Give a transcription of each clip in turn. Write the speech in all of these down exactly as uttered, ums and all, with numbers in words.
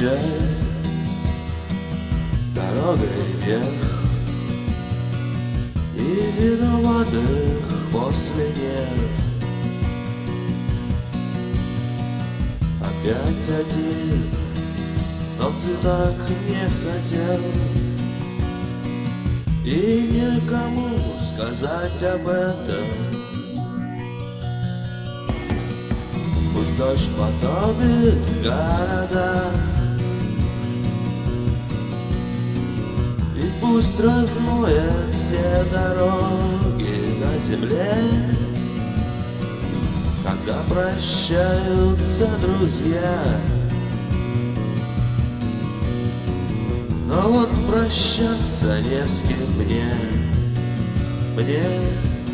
прощай дорогой вверх, и виноватых после нет. Опять один, но ты так не хотел, и никому сказать об этом. Пусть дождь потопит города, и пусть размоет все дороги на земле, когда прощаются друзья. Но вот прощаться не с кем мне, мне.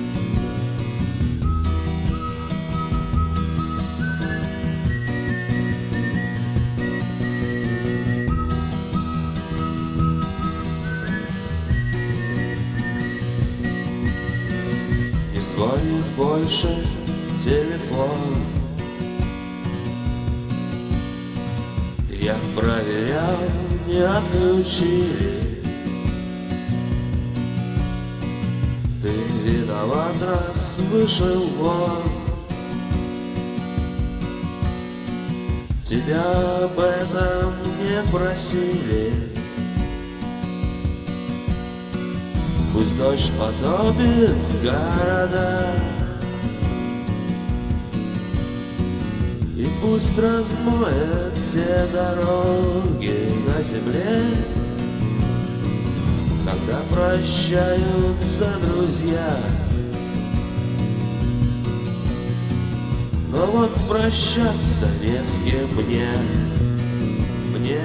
Не звонит больше телефон, я проверял, не отключили. Ты виноват, раз вышел вон. Тебя об этом не просили. Пусть дождь потопит города, и пусть размоет все дороги на земле, когда прощаются друзья. Но вот прощаться не с кем мне, мне.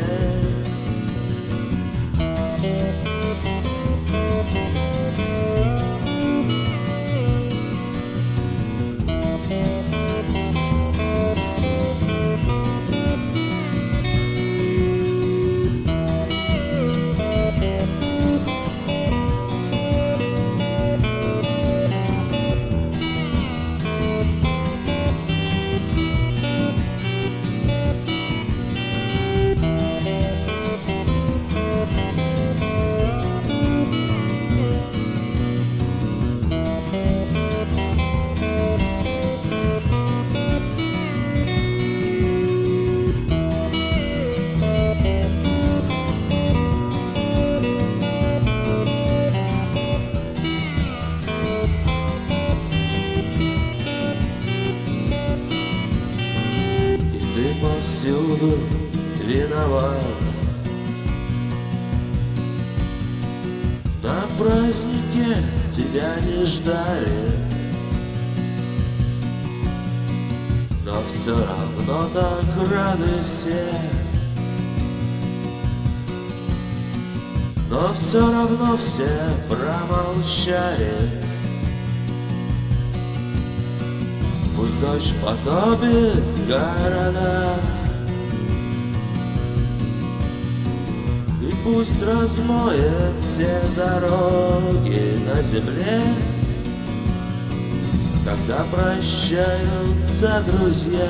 Повсюду виноват. На празднике тебя не ждали, но все равно так рады все. Но все равно все промолчали. Пусть дождь потопит города, и пусть размоет все дороги на земле, когда прощаются друзья.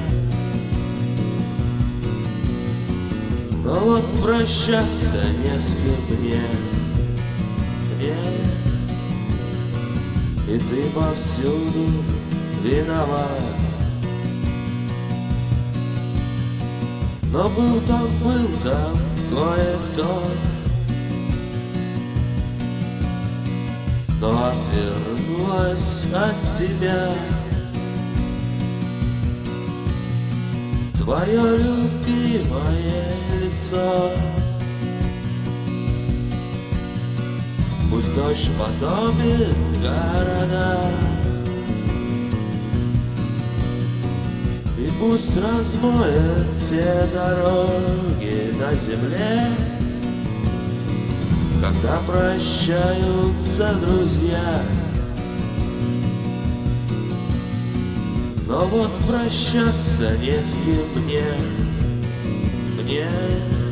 Но вот прощаться не с кем мне, мне. И ты повсюду виноват. Но был там, был там кое-кто, но отвернулась от тебя твое любимое лицо. Пусть дождь потопит города, и пусть размоет все дороги на земле, когда прощаются друзья. Но вот прощаться не с кем мне, мне.